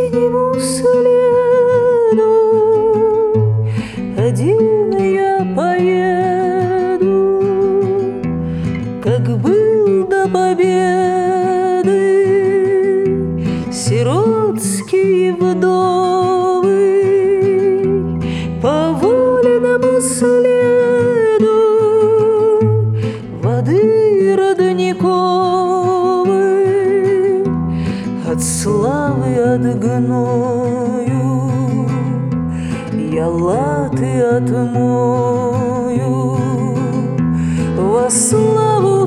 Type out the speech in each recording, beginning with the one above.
синему следу один я поеду, как был до победы сиротские вдовы по воленному следу воды родниковой, от славы, от гною я латы отмою, во славу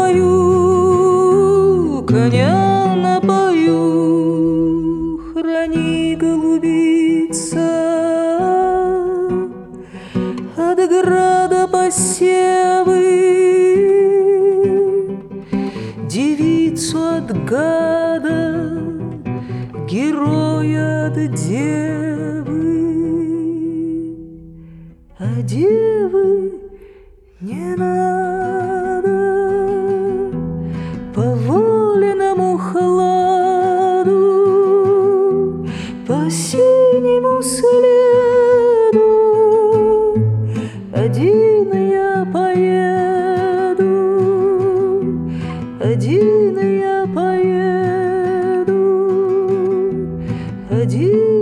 твою коня напою. Храни, голубица, от града посевы, девицу от гада, героя от девы. А девы не надо по воленому хладу, по синему следу один я поеду, один я поеду, один